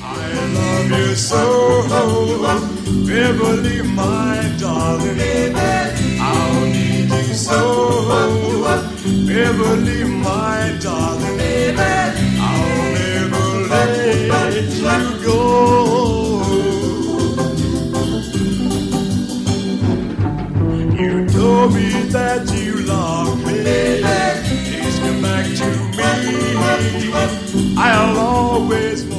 I love you so, Beverly, my darling. I'll need you so, Beverly, my darling. I'll never let you go. You told me that you love me. Please come back to me. I'll always